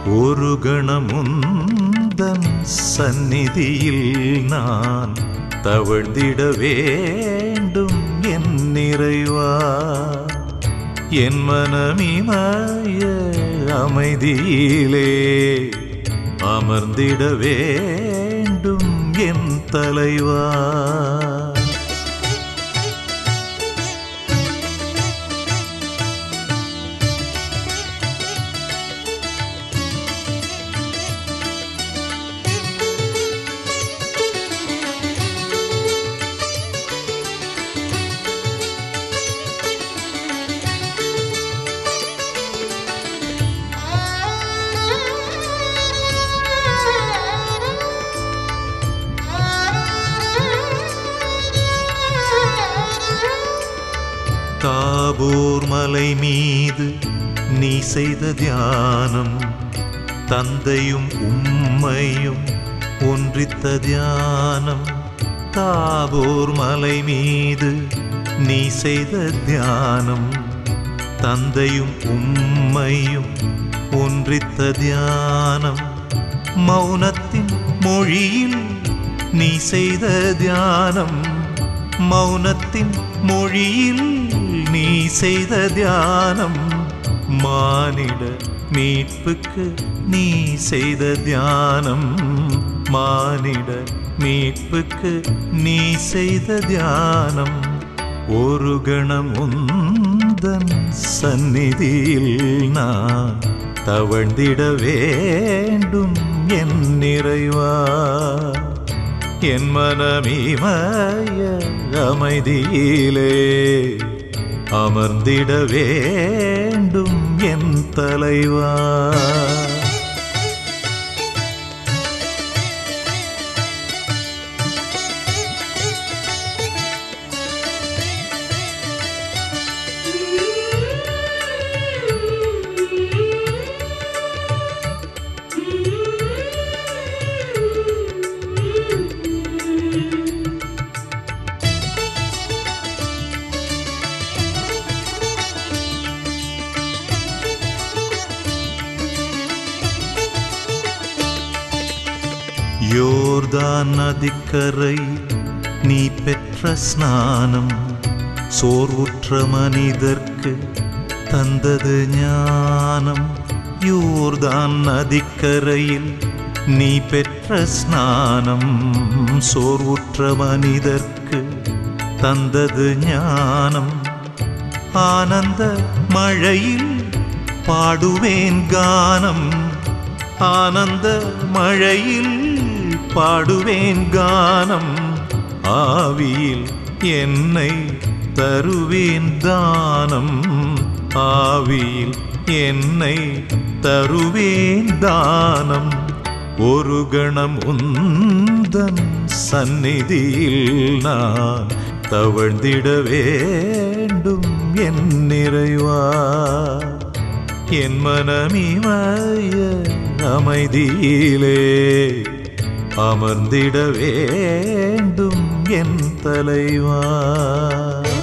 ஒரு கணமுந்தன் சந்நிதியில் நான் தவழ்ந்திட வேண்டும் என் நிறைவா. என் மனமிமய அமைதியிலே அமர்ந்திட வேண்டும் என் தலைவா. தாபோர் மலை மீது நீ செய்த தியானம், தந்தையும் உம்மையும் ஒன்றித்த தியானம். தாபோர் மலை மீது நீ செய்த தியானம், தந்தையும் உம்மையும் ஒன்றித்த தியானம். மௌனத்தின் மொழியில் நீ செய்த தியானம், மௌனத்தின் மொழியில் நீ செய்த தியானம். மானிட மீட்புக்கு நீ செய்த தியானம், மானிட மீட்புக்கு நீ செய்த தியானம். ஒரு கணம் உந்தன் சந்நிதியில் நான் தவழ்ந்திட வேண்டும் என் நிறைவா. என் மனமிமய அமைதியிலே அமர்ந்திட வேண்டும் என் தலைவா. யோர்தான் நதிக்கரை நீ பெற்ற ஸ்நானம், சோர்வுற்ற மனிதர்க்கு தந்தது ஞானம். யோர்தான் நதிக்கரையில் நீ பெற்ற ஸ்நானம், சோர்வுற்ற மனிதர்க்கு தந்தது ஞானம். ஆனந்த மழையில் பாடுவேன் கானம், ஆனந்த மழையில் பாடுவேன் கானம். ஆவியில் என்னை தருவேன் தானம், ஆவியில் என்னை தருவேன் தானம். ஒரு கணம் உந்தன் சந்நிதியில் நான் தவழ்ந்திட வேண்டும் என் நிறைவா. என் மனமிமய அமைதியிலே அமர்ந்திட வேண்டும் என் தலைவா.